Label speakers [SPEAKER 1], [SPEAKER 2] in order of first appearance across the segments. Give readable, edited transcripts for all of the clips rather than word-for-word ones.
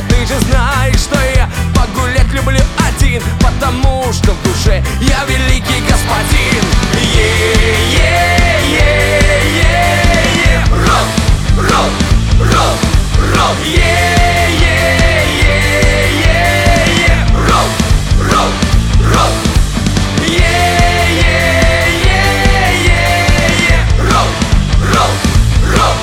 [SPEAKER 1] ты же знаешь, что я погулять люблю один, потому что в душе я великий господин. Рок, рок, рок, рок, рок, рок, рок, рок, рок, рок.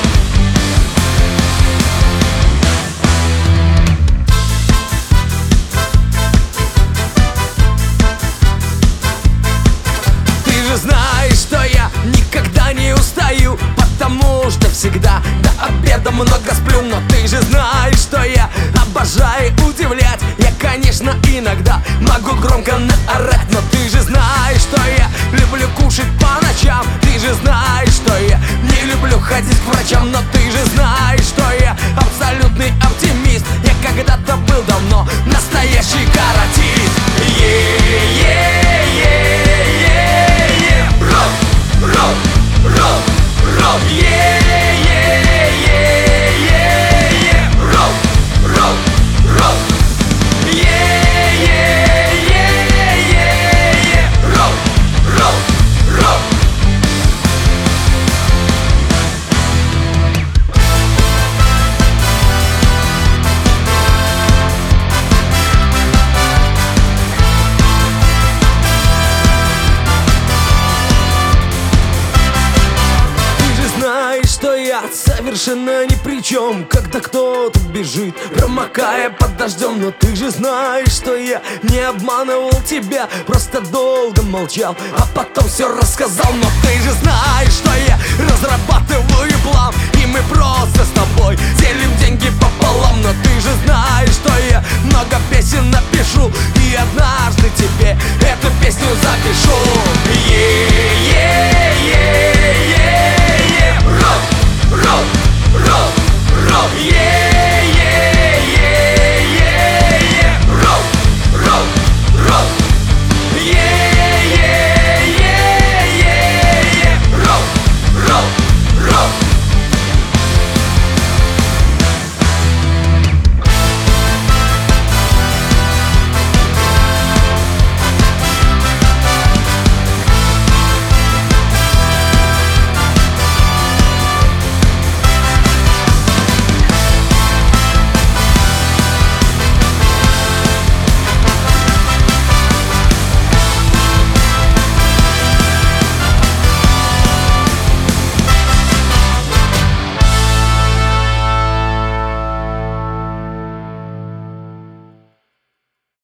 [SPEAKER 1] Ты же знаешь, что я никогда не устаю, потому что всегда до обеда много сплю. Но ты же знаешь, что я обожаю удивлять. Я, конечно, иногда могу громко наорать, но ты же знаешь, что я люблю кушать по ночам. Ты же знаешь, что я не люблю ходить к врачам. Но ты же знаешь, что я абсолютный оптимист. Я когда-то был давно настоящий каратист. Рок, рок, рок, рок, рок, рок, рок, рок, рок, рок. Что я совершенно ни при чем, когда кто-то бежит, промокая под дождем. Но ты же знаешь, что я не обманывал тебя, просто долго молчал, а потом все рассказал. Но ты же знаешь, что я разрабатываю план, и мы просто с тобой делим деньги по